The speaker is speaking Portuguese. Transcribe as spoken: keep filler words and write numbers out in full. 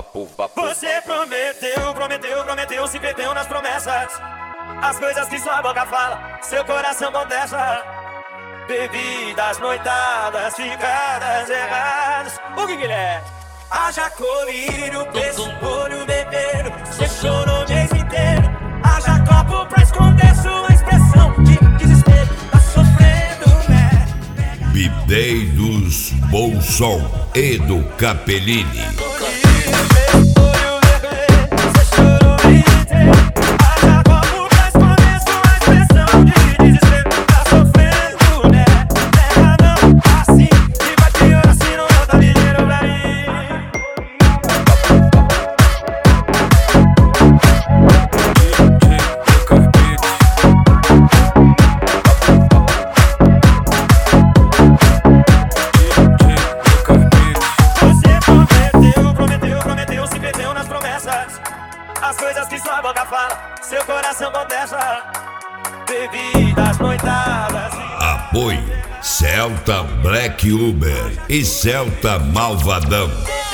vapo, vapo. Você prometeu, prometeu, prometeu, se perdeu nas promessas. As coisas que sua boca fala, seu coração contesta. Bebidas, noitadas, ficadas erradas. O que que ele é? Haja colírio, preço, molho, bebeiro. Você chorou o mês inteiro. Haja copo pra esconder sua expressão de desespero. Tá sofrendo, né? Bideiros Bolson e do Capellini. As coisas que sua boca fala, seu coração contesta. Bebidas, noitadas. Apoio Celta Black Uber e Celta Malvadão.